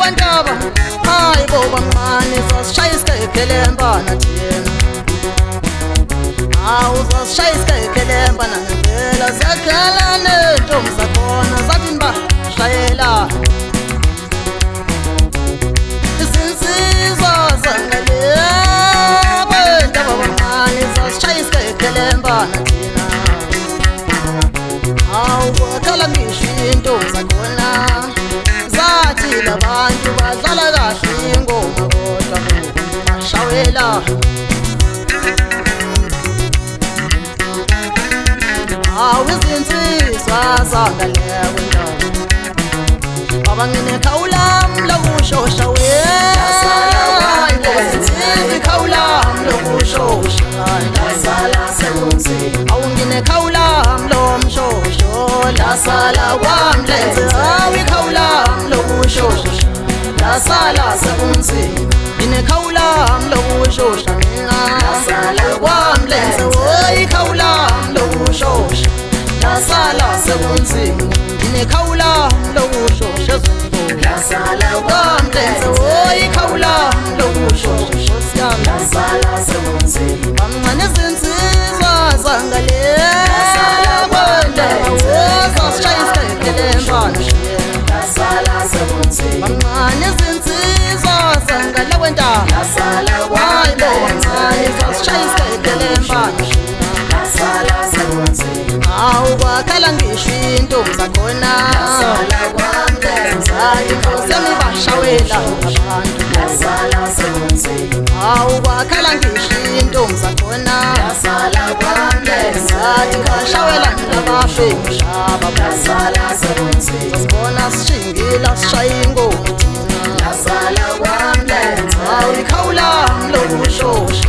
wantaba hayi boba mani sasishaya isikayikelemba nathina uzasishaya isikayikelemba nangempela zakhala nentombi zakhona zathi niba shayela izinsizwa zangale kwentaba bamani sasishaya isikayikelemba nathina wakhala ngisho intombi zakhona zathi labantu badlala kahle ingoma kodwa bashawela izinsizwa zangaleyo ndawo abangene khawulam lokushosha izinsizwa khawulam lokushosha awungine khawulam lomshosho lasala kwamlenze khawulam lokushosha lasala sebunzima ine khawulam lokushosha mina lasala kwamlenze khawulam lokushosha lasala sebunzima ine khawulam lokushosha lasala kwamlenze khawulam lokushosha lasala sebunzima bamncane izinsizwa zangale bamncane izinsizwa zangale wentaba hayi bo bamncane sasishaya isikayikelemba kwakhala ngisho intombi zakhona zathi bashawela abantu kwakhala ngisho intombi zakhona zathi bashawela nabafemshaba sasibona sishingila sishaya ingoma khawulam lokushosha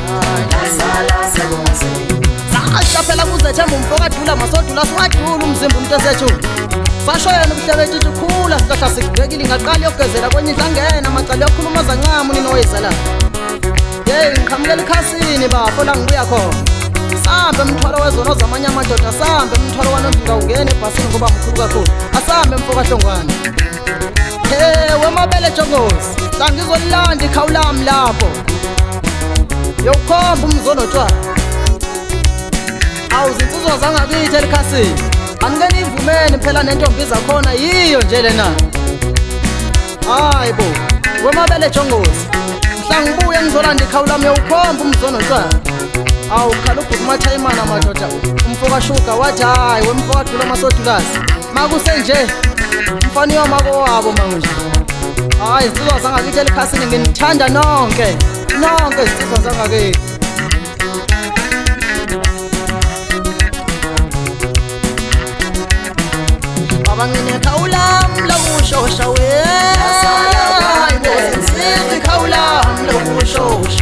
phela kuzethemba umfokadula masodula singadula umzimba umuntu esethu sasho yena ubuhlebethu ikhula sihlahla sikubekile ingaqala yokugezela kwenye idlangena amacala yokukhuluma zancama unini wayizala ngiqhamukela ikhasini bafo la ngibuya khona sambe umthwalo wezono zamanye amadoda sambe umthwalo wanondinga ungene ebhasini ngoba mkhulu kakhulu asambe mfokahlongwane wemabele jongozi la ngizolilanda ikhawulam lapho yokukhomba umzonotshwana izinsizwa zangakithi elikhasini angikeni ivumeni phela nentombi zakhona yiyo nje lena hayi bo wemabele jongozi mhla ngibuye ngizolanda ikhawulami yowukhomba umzonotshwana khala ubhuti mathayimana madoda umfokashuga wathi hayi wemfokadula amasodulazi makusenje mfani yomako wabo manje hayi izinsizwa zangakithi elikhasini nginithanda nonke izinsizwa zangakithi abangene khawulam lokushosha izinsizwa khawulam lokushosha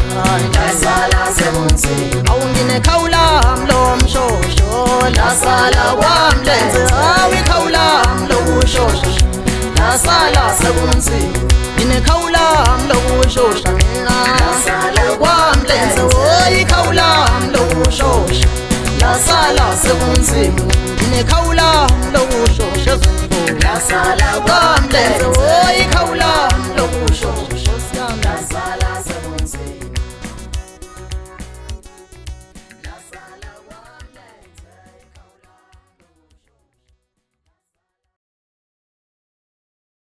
awungine khawulam lomshosho lasala kwamlenze khawulam lokushosha lasala sebunzima ine khawulam lokushosha mina kwamlenze khawulam lokushosha lasala sebunzima ine khawulam lokushosha lasala kwamlenze khawulam